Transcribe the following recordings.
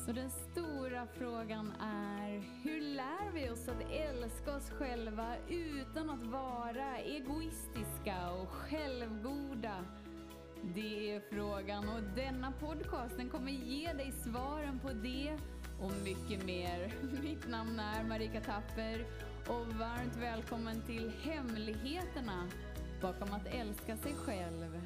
Så den stora frågan är, hur lär vi oss att älska oss själva utan att vara egoistiska och självgoda? Det är frågan, och denna podcasten kommer ge dig svaren på det och mycket mer. Mitt namn är Marika Tapper och varmt välkommen till Hemligheterna bakom att älska sig själv.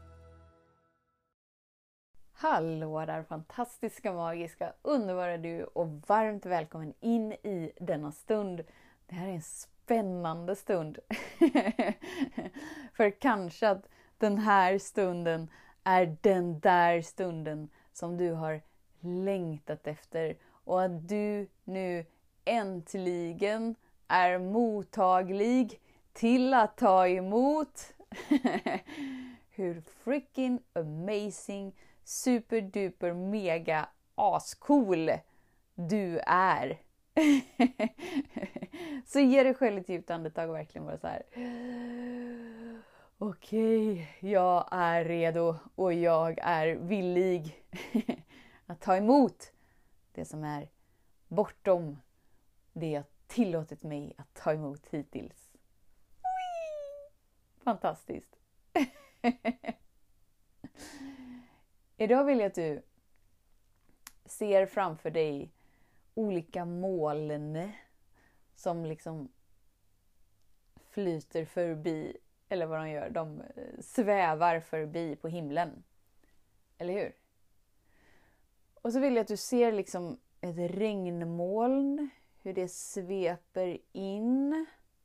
Hallå där fantastiska, magiska, underbara du och varmt välkommen in i denna stund. Det här är en spännande stund. För kanske att den här stunden är den där stunden som du har längtat efter. Och att du nu äntligen är mottaglig till att ta emot. Hur freaking amazing, superduper mega ascool du är. Så ge dig själv ett djupt andetag och verkligen bara så här. Okej, jag är redo och jag är villig att ta emot det som är bortom det jag tillåtit mig att ta emot hittills. Fantastiskt. Idag vill jag att du ser framför dig olika moln som liksom flyter förbi, eller vad de gör, de svävar förbi på himlen. Eller hur? Och så vill jag att du ser liksom ett regnmoln, hur det sveper in.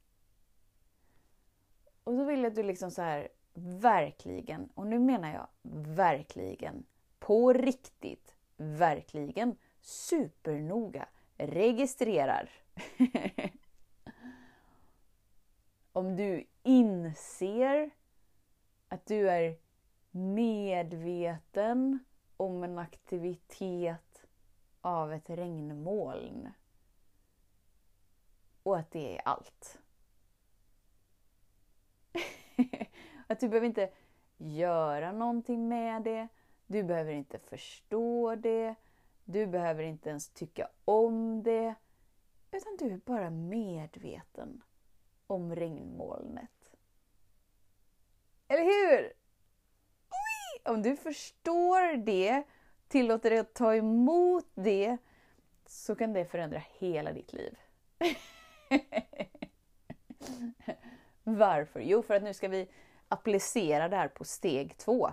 Och så vill jag att du liksom så här verkligen, och nu menar jag verkligen, på riktigt, verkligen, supernoga, registrerar. Om du inser att du är medveten om en aktivitet av ett regnmoln. Och att det är allt. Att du behöver inte göra någonting med det. Du behöver inte förstå det. Du behöver inte ens tycka om det. Utan du är bara medveten om regnmolnet. Eller hur? Oj! Om du förstår det, tillåter dig att ta emot det, så kan det förändra hela ditt liv. Varför? Jo, för att nu ska vi applicera det här på steg 2.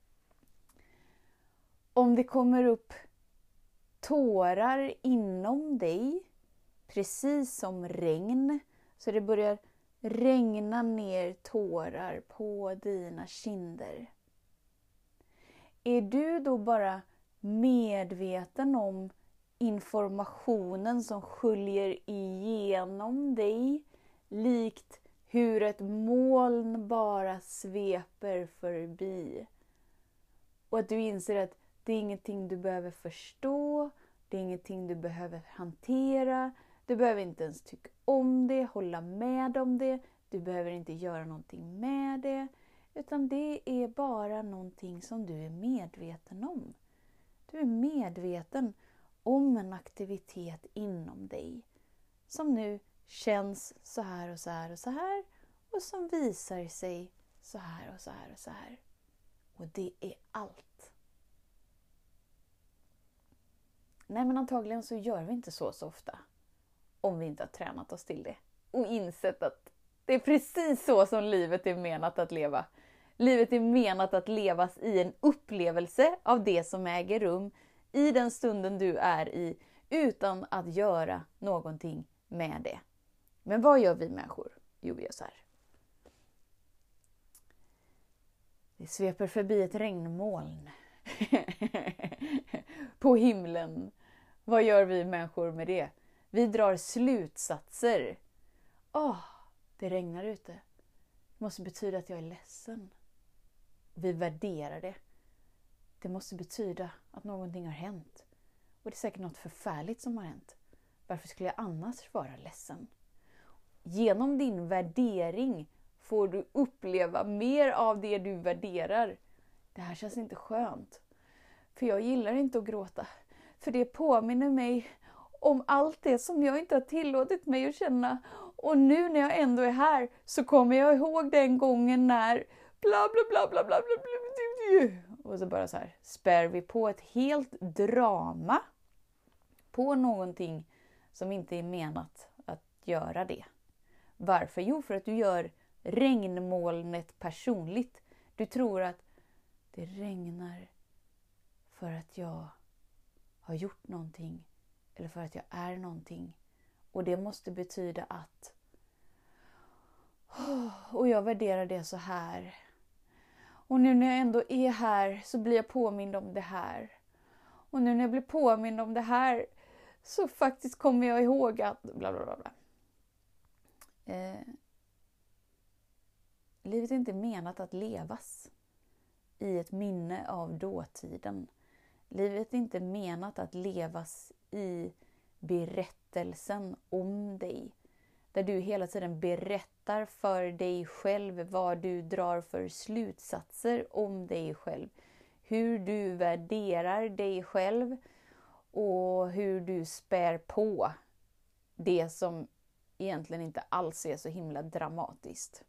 Om det kommer upp tårar inom dig, precis som regn, så det börjar regna ner tårar på dina kinder. Är du då bara medveten om informationen som sköljer igenom dig, likt hur ett moln bara sveper förbi. Och att du inser att det är ingenting du behöver förstå. Det är ingenting du behöver hantera. Du behöver inte ens tycka om det, hålla med om det. Du behöver inte göra någonting med det. Utan det är bara någonting som du är medveten om. Du är medveten om en aktivitet inom dig. Som nu känns så här och så här och så här. Och som visar sig så här och så här och så här. Och det är allt. Nej, men antagligen så gör vi inte så ofta. Om vi inte har tränat oss till det. Och insett att det är precis så som livet är menat att leva. Livet är menat att levas i en upplevelse av det som äger rum i den stunden du är i, utan att göra någonting med det. Men vad gör vi människor? Jo, vi gör så här. Vi sveper förbi ett regnmoln på himlen. Vad gör vi människor med det? Vi drar slutsatser. Det regnar ute. Det måste betyda att jag är ledsen. Vi värderar det. Det måste betyda att någonting har hänt. Och det är säkert något förfärligt som har hänt. Varför skulle jag annars vara ledsen? Genom din värdering får du uppleva mer av det du värderar. Det här känns inte skönt. För jag gillar inte att gråta. För det påminner mig om allt det som jag inte har tillåtit mig att känna. Och nu när jag ändå är här så kommer jag ihåg den gången när bla bla bla bla bla bla bla. Och så bara så här spär vi på ett helt drama på någonting som inte är menat att göra det. Varför? Jo, för att du gör regnmolnet personligt. Du tror att det regnar för att jag har gjort någonting eller för att jag är någonting. Och det måste betyda att och jag värderar det så här. Och nu när jag ändå är här så blir jag påmind om det här. Och nu när jag blir påmind om det här så faktiskt kommer jag ihåg att bla bla bla bla. Livet är inte menat att levas i ett minne av dåtiden. Livet är inte menat att levas i berättelsen om dig. Där du hela tiden berättar för dig själv vad du drar för slutsatser om dig själv. Hur du värderar dig själv och hur du spär på det som egentligen inte alls är så himla dramatiskt.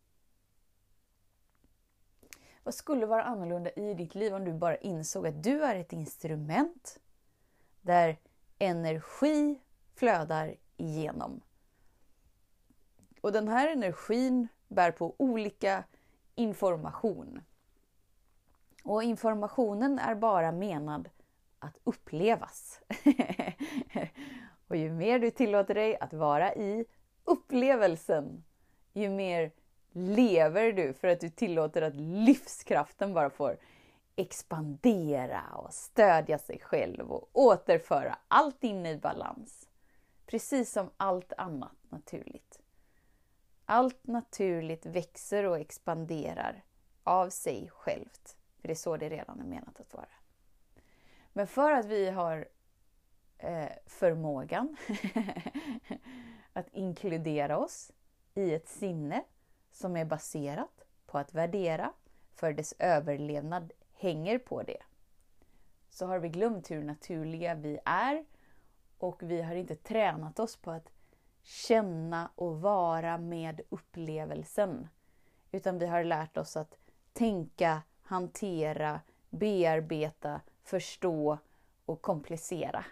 Vad skulle vara annorlunda i ditt liv om du bara insåg att du är ett instrument där energi flödar igenom? Och den här energin bär på olika information. Och informationen är bara menad att upplevas. Och ju mer du tillåter dig att vara i upplevelsen, ju mer lever du för att du tillåter att livskraften bara får expandera och stödja sig själv och återföra allt in i balans. Precis som allt annat naturligt. Allt naturligt växer och expanderar av sig självt. För det är så det redan är menat att vara. Men för att vi har förmågan att inkludera oss i ett sinne som är baserat på att värdera, för dess överlevnad hänger på det. Så har vi glömt hur naturliga vi är och vi har inte tränat oss på att känna och vara med upplevelsen. Utan vi har lärt oss att tänka, hantera, bearbeta, förstå och komplicera.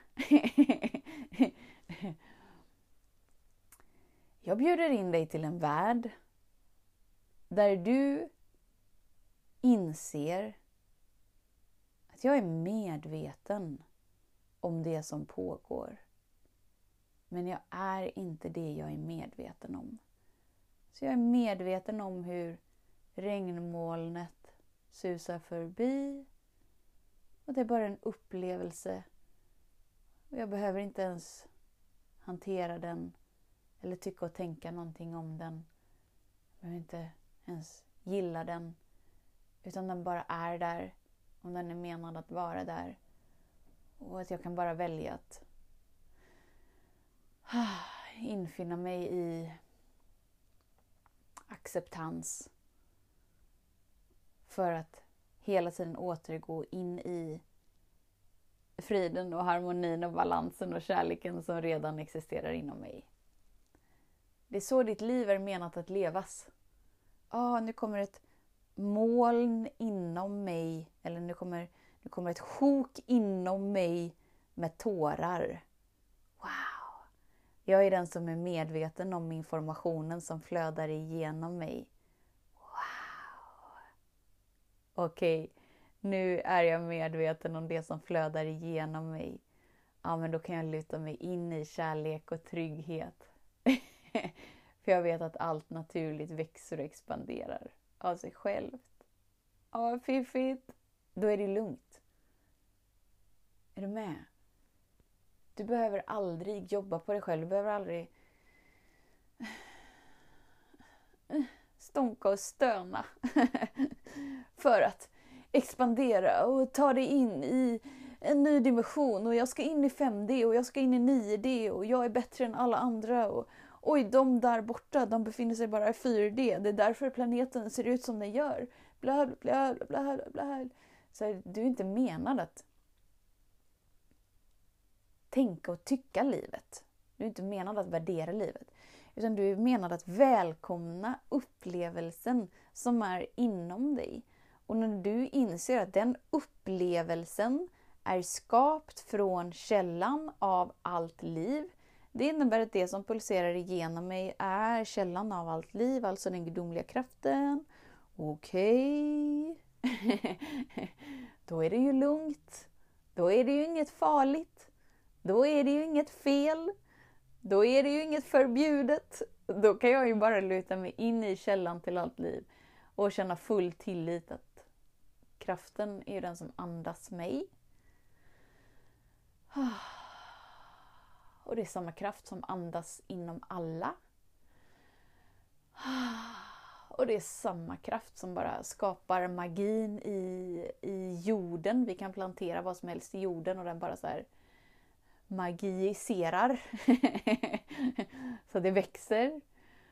Jag bjuder in dig till en värld där du inser att jag är medveten om det som pågår. Men jag är inte det jag är medveten om. Så jag är medveten om hur regnmolnet susar förbi. Och det är bara en upplevelse. Och jag behöver inte ens hantera den. Eller tycka och tänka någonting om den. Jag behöver inte ens gilla den. Utan den bara är där. Om den är menad att vara där. Och att jag kan bara välja att infinna mig i acceptans. För att hela tiden återgå in i friden och harmonin och balansen och kärleken som redan existerar inom mig. Det är så ditt liv är menat att levas. Nu kommer ett moln inom mig. Eller nu kommer ett sjok inom mig med tårar. Wow! Jag är den som är medveten om informationen som flödar igenom mig. Wow! Okej, nu är jag medveten om det som flödar igenom mig. Ja, men då kan jag luta mig in i kärlek och trygghet. För jag vet att allt naturligt växer och expanderar av sig självt. Ja, fiffigt. Då är det lugnt. Är du med? Du behöver aldrig jobba på dig själv. Du behöver aldrig stånka och stöna för att expandera och ta dig in i en ny dimension. Och jag ska in i 5D och jag ska in i 9D och jag är bättre än alla andra. Och oj, de där borta, de befinner sig bara i 4D. Det är därför planeten ser ut som den gör. Bla bla bla bla bla. Så du är inte menad att tänka och tycka livet. Du är inte menad att värdera livet. Utan du är menad att välkomna upplevelsen som är inom dig. Och när du inser att den upplevelsen är skapt från källan av allt liv. Det innebär att det som pulserar igenom mig är källan av allt liv, alltså den gudomliga kraften. Okej. Då är det ju lugnt. Då är det ju inget farligt. Då är det ju inget fel. Då är det ju inget förbjudet. Då kan jag ju bara luta mig in i källan till allt liv. Och känna full tillit att kraften är den som andas mig. Och det är samma kraft som andas inom alla. Och det är samma kraft som bara skapar magin i jorden. Vi kan plantera vad som helst i jorden och den bara så här magiserar. Så det växer.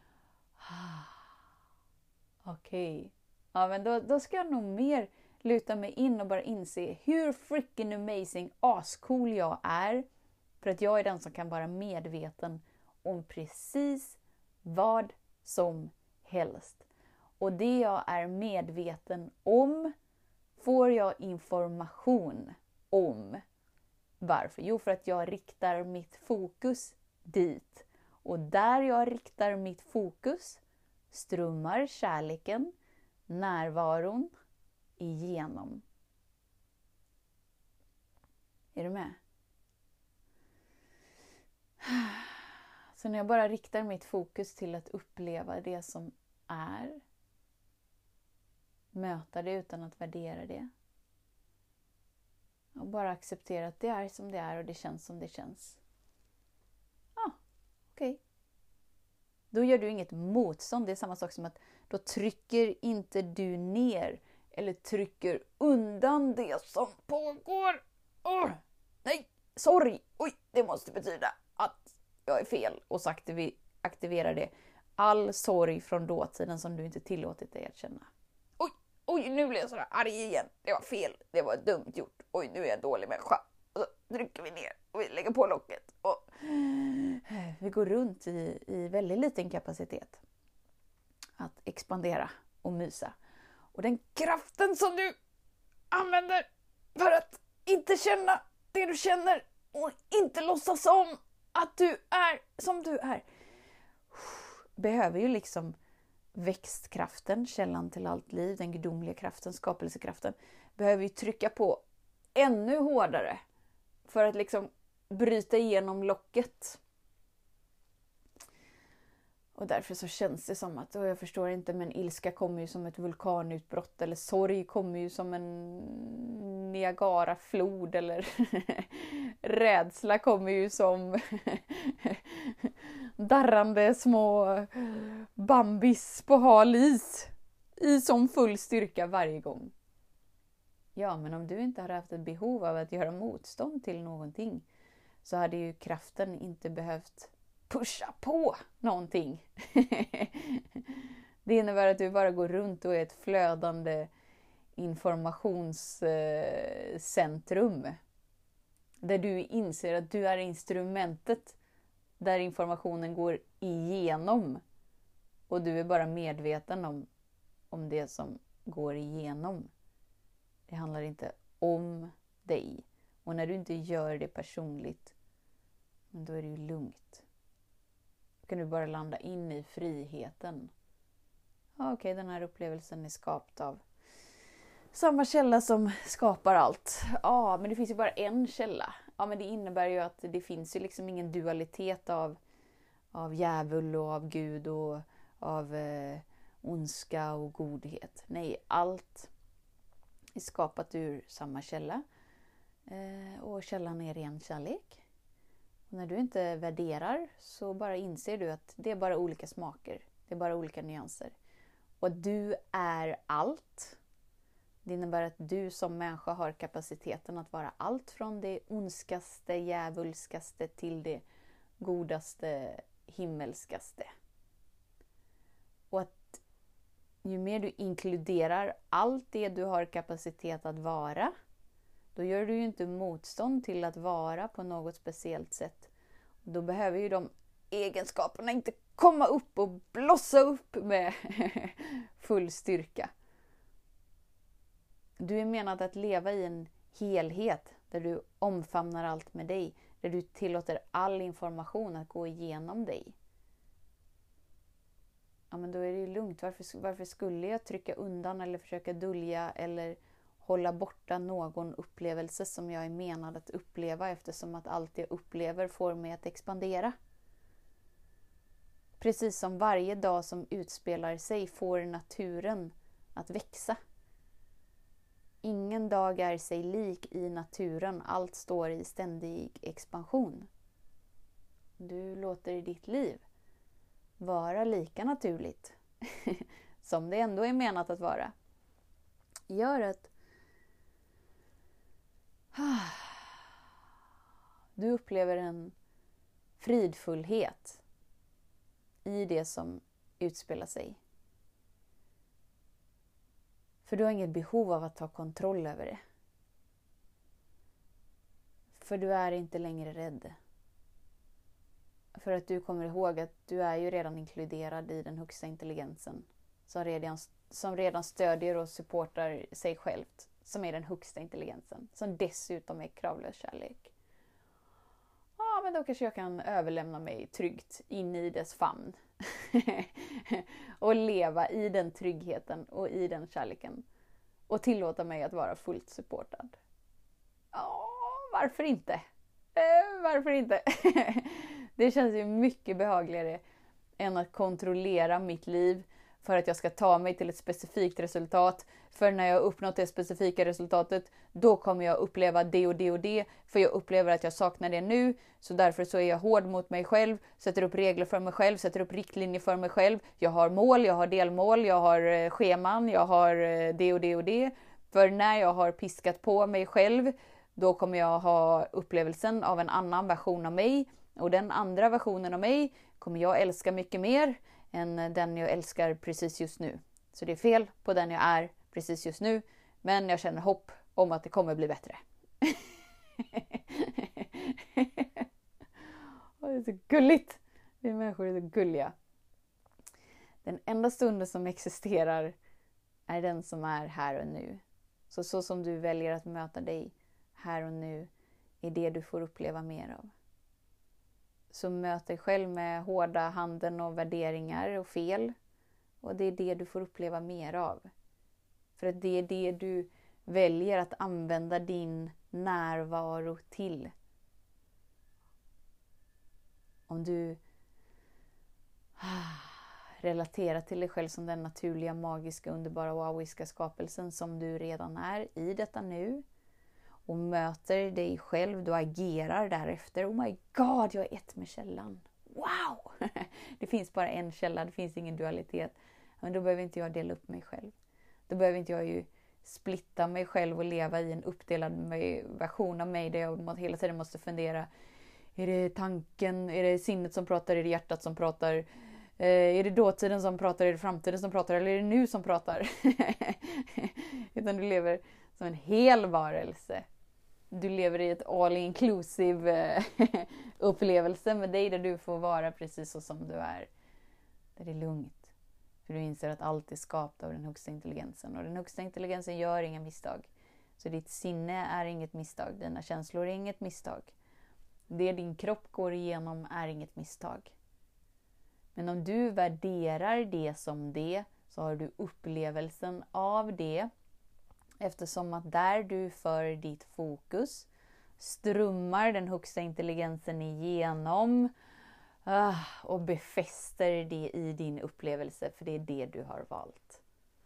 Okej. Ja, men då ska jag nog mer luta mig in och bara inse hur freaking amazing, ascool jag är. För att jag är den som kan vara medveten om precis vad som helst. Och det jag är medveten om får jag information om. Varför? Jo, för att jag riktar mitt fokus dit. Och där jag riktar mitt fokus strömmar kärleken, närvaron igenom. Är du med? Så när jag bara riktar mitt fokus till att uppleva det som är, möta det utan att värdera det, och bara acceptera att det är som det är och det känns som det känns. Okej. Då gör du inget motstånd. Det är samma sak som att då trycker inte du ner eller trycker undan det som pågår. Nej, sorry. Oj, det måste betyda att jag är fel. Och så aktiverar det all sorg från dåtiden som du inte tillåtit dig att känna. Oj, nu blir jag sådär arg igen. Det var fel. Det var dumt gjort. Oj, nu är jag en dålig människa. Och så trycker vi ner och vi lägger på locket. Och vi går runt i väldigt liten kapacitet att expandera och mysa. Och den kraften som du använder för att inte känna det du känner och inte låtsas om att du är som du är, behöver ju liksom växtkraften, källan till allt liv, den gudomliga kraften, skapelsekraften, behöver ju trycka på ännu hårdare för att liksom bryta igenom locket. Och därför så känns det som att, jag förstår inte, men ilska kommer ju som ett vulkanutbrott, eller sorg kommer ju som en Niagara-flod, eller rädsla kommer ju som darrande små bambis på hal is i som full styrka varje gång. Ja, men om du inte hade haft ett behov av att göra motstånd till någonting, så hade ju kraften inte behövt pusha på någonting. Det innebär att du bara går runt och är ett flödande informationscentrum. Där du inser att du är instrumentet där informationen går igenom. Och du är bara medveten om det som går igenom. Det handlar inte om dig. Och när du inte gör det personligt, då är det ju lugnt. Då kan du bara landa in i friheten. Okej, den här upplevelsen är skapad av samma källa som skapar allt. Ja, men det finns ju bara en källa. Ja, men det innebär ju att det finns ju liksom ingen dualitet av djävul och av Gud och av ondska och godhet. Nej, allt är skapat ur samma källa. Och källan är ren kärlek. Och när du inte värderar så bara inser du att det är bara olika smaker. Det är bara olika nyanser. Och du är allt. Det innebär att du som människa har kapaciteten att vara allt från det ondskaste, djävulskaste till det godaste, himmelskaste. Och att ju mer du inkluderar allt det du har kapacitet att vara, Då gör du ju inte motstånd till att vara på något speciellt sätt. Då behöver ju de egenskaperna inte komma upp och blossa upp med full styrka. Du är menad att leva i en helhet där du omfamnar allt med dig. Där du tillåter all information att gå igenom dig. Ja, men då är det ju lugnt. Varför skulle jag trycka undan eller försöka dölja eller hålla borta någon upplevelse som jag är menad att uppleva, eftersom att allt jag upplever får mig att expandera. Precis som varje dag som utspelar sig får naturen att växa. Ingen dag är sig lik i naturen. Allt står i ständig expansion. Du låter ditt liv vara lika naturligt som det ändå är menat att vara. Gör att du upplever en fridfullhet i det som utspelar sig. För du har inget behov av att ta kontroll över det. För du är inte längre rädd. För att du kommer ihåg att du är ju redan inkluderad i den högsta intelligensen. Som redan stödjer och supportar sig självt. Som är den högsta intelligensen. Som dessutom är kravlös kärlek. Ja, men då kanske jag kan överlämna mig tryggt in i dess famn. Och leva i den tryggheten och i den kärleken. Och tillåta mig att vara fullt supportad. Ja, varför inte? Varför inte? Det känns ju mycket behagligare än att kontrollera mitt liv för att jag ska ta mig till ett specifikt resultat. För när jag uppnått det specifika resultatet, då kommer jag uppleva det och det och det. För jag upplever att jag saknar det nu. Så därför så är jag hård mot mig själv. Sätter upp regler för mig själv. Sätter upp riktlinjer för mig själv. Jag har mål, jag har delmål, jag har scheman, jag har det och det och det. För när jag har piskat på mig själv, då kommer jag ha upplevelsen av en annan version av mig. Och den andra versionen av mig kommer jag älska mycket mer än den jag älskar precis just nu. Så det är fel på den jag är precis just nu. Men jag känner hopp om att det kommer bli bättre. Det är så gulligt. Vi människor är så gulliga. Den enda stunden som existerar är den som är här och nu. Så som du väljer att möta dig här och nu är det du får uppleva mer av. Så möt dig själv med hårda handen och värderingar och fel. Och det är det du får uppleva mer av. För att det är det du väljer att använda din närvaro till. Om du relaterar till dig själv som den naturliga, magiska, underbara, wowiska skapelsen som du redan är i detta nu. Och möter dig själv, du agerar därefter. Oh my god, jag är ett med källan. Wow! Det finns bara en källa, det finns ingen dualitet. Men då behöver inte jag dela upp mig själv. Då behöver inte jag ju splitta mig själv och leva i en uppdelad version av mig. Där jag hela tiden måste fundera. Är det tanken, är det sinnet som pratar, är det hjärtat som pratar? Är det dåtiden som pratar, är det framtiden som pratar? Eller är det nu som pratar? Utan du lever som en hel varelse. Du lever i ett all-inclusive upplevelse med dig där du får vara precis så som du är. Där det är lugnt. För du inser att allt är skapat av den högsta intelligensen. Och den högsta intelligensen gör inga misstag. Så ditt sinne är inget misstag. Dina känslor är inget misstag. Det din kropp går igenom är inget misstag. Men om du värderar det som det, så har du upplevelsen av det. Eftersom att där du för ditt fokus strömmar den högsta intelligensen igenom och befäster det i din upplevelse, för det är det du har valt.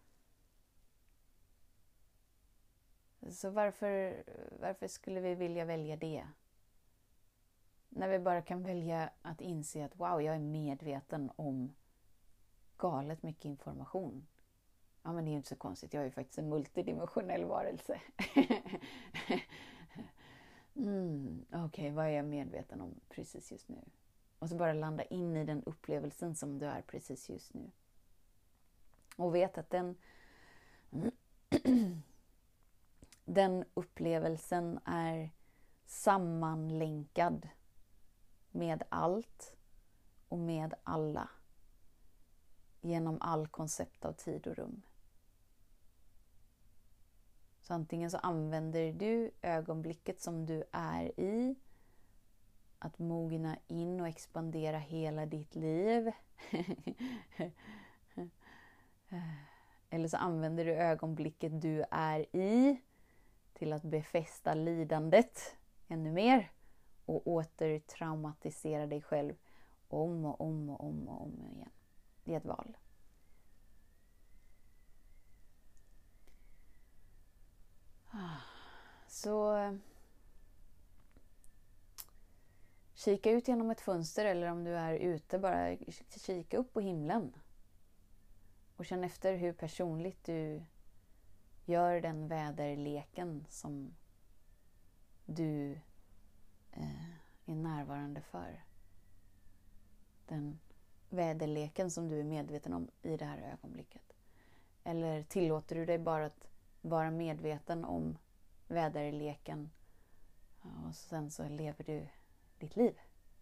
Så varför skulle vi vilja välja det? När vi bara kan välja att inse att wow, jag är medveten om galet mycket information. Ja, men det är ju inte så konstigt. Jag är ju faktiskt en multidimensionell varelse. Okej, vad är jag medveten om precis just nu? Och så bara landa in i den upplevelsen som du är precis just nu. Och vet att den upplevelsen är sammanlänkad med allt och med alla genom all koncept av tid och rum. Så antingen så använder du ögonblicket som du är i att mogna in och expandera hela ditt liv. Eller så använder du ögonblicket du är i till att befästa lidandet ännu mer och återtraumatisera dig själv om och om och om och om igen. Det är ett val. Så kika ut genom ett fönster, eller om du är ute, bara kika upp på himlen. Och känn efter hur personligt du gör den väderleken som du är närvarande för. Den väderleken som du är medveten om i det här ögonblicket. Eller tillåter du dig bara att vara medveten om väderleken och sen så lever du ditt liv.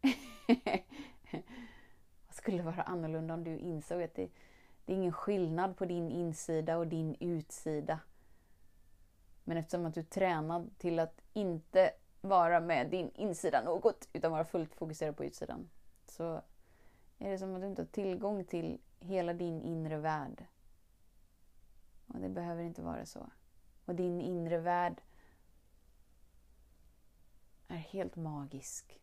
Vad skulle vara annorlunda om du insåg att det är ingen skillnad på din insida och din utsida. Men eftersom att du tränad till att inte vara med din insida något utan vara fullt fokuserad på utsidan, så är det som att du inte har tillgång till hela din inre värld. Och det behöver inte vara så. Och din inre värld är helt magisk.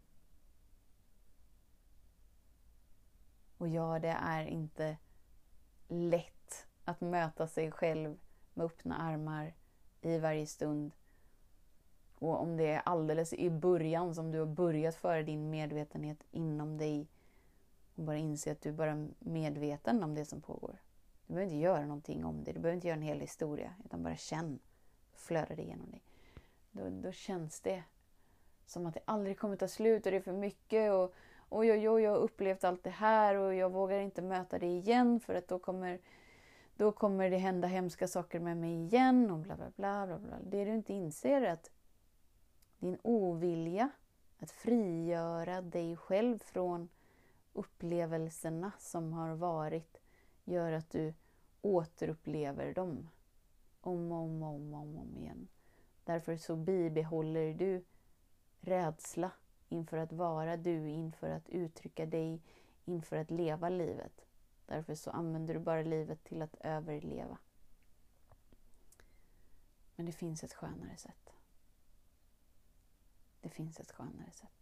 Och ja, det är inte lätt att möta sig själv med öppna armar i varje stund. Och om det är alldeles i början som du har börjat föra din medvetenhet inom dig och bara inse att du är bara medveten om det som pågår. Du behöver inte göra någonting om det. Du behöver inte göra en hel historia, utan bara känn. Flöda det igenom dig. Då känns det som att det aldrig kommer ta slut och det är för mycket. Och oj, jag har upplevt allt det här och jag vågar inte möta det igen för att då kommer det hända hemska saker med mig igen och bla bla bla bla bla. Det du inte inser är att din ovilja att frigöra dig själv från upplevelserna som har varit gör att du återupplever dem om igen. Därför så bibehåller du rädsla inför att vara du, inför att uttrycka dig, inför att leva livet. Därför så använder du bara livet till att överleva. Men det finns ett skönare sätt. Det finns ett skönare sätt.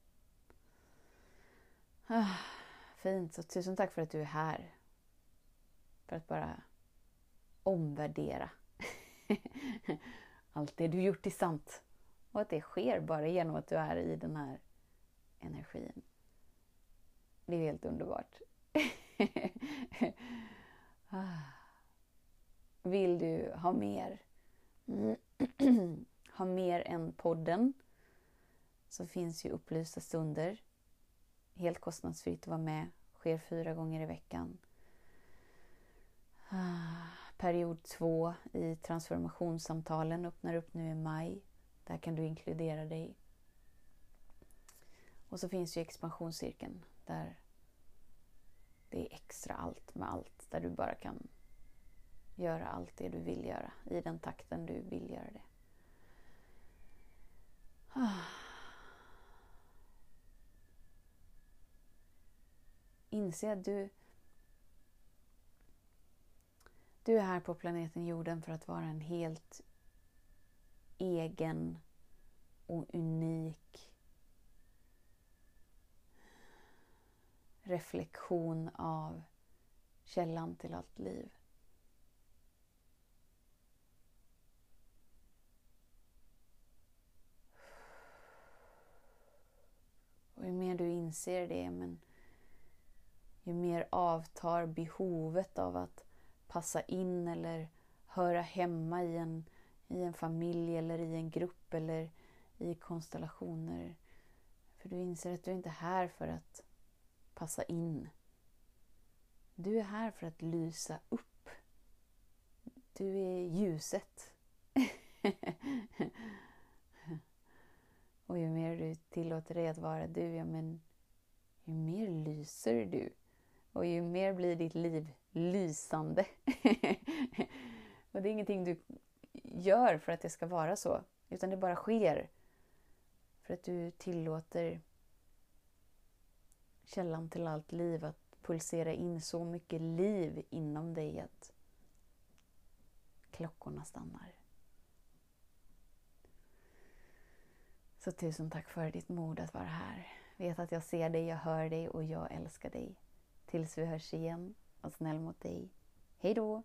Fint, så tusen tack för att du är här. För att bara omvärdera allt det du gjort är sant. Och att det sker bara genom att du är i den här energin. Det är helt underbart. Vill du ha mer? Ha mer än podden? Så finns ju upplysta stunder. Helt kostnadsfritt att vara med. Sker 4 gånger i veckan. Period 2 i transformationssamtalen öppnar upp nu i maj. Där kan du inkludera dig. Och så finns ju expansionscirkeln. Där det är extra allt med allt. Där du bara kan göra allt det du vill göra. I den takten du vill göra det. Inse att du är här på planeten jorden för att vara en helt egen och unik reflektion av källan till allt liv. Och ju mer du inser det, ju mer avtar behovet av att passa in eller höra hemma i en familj eller i en grupp eller i konstellationer. För du inser att du inte är här för att passa in. Du är här för att lysa upp. Du är ljuset. Och ju mer du tillåter dig att vara du, ja men ju mer lyser du. Och ju mer blir ditt liv lysande. Och det är ingenting du gör för att det ska vara så. Utan det bara sker. För att du tillåter källan till allt liv att pulsera in så mycket liv inom dig att klockorna stannar. Så tusen tack för ditt mod att vara här. Vet att jag ser dig, jag hör dig och jag älskar dig. Tills vi hörs igen. Var snäll mot dig. Hej då!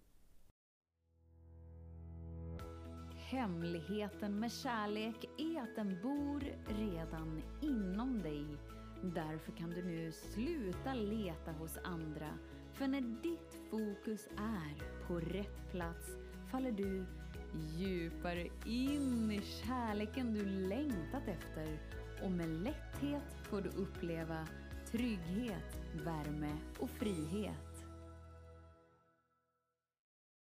Hemligheten med kärlek är att den bor redan inom dig. Därför kan du nu sluta leta hos andra. För när ditt fokus är på rätt plats faller du djupare in i kärleken du längtat efter. Och med lätthet får du uppleva trygghet, värme och frihet.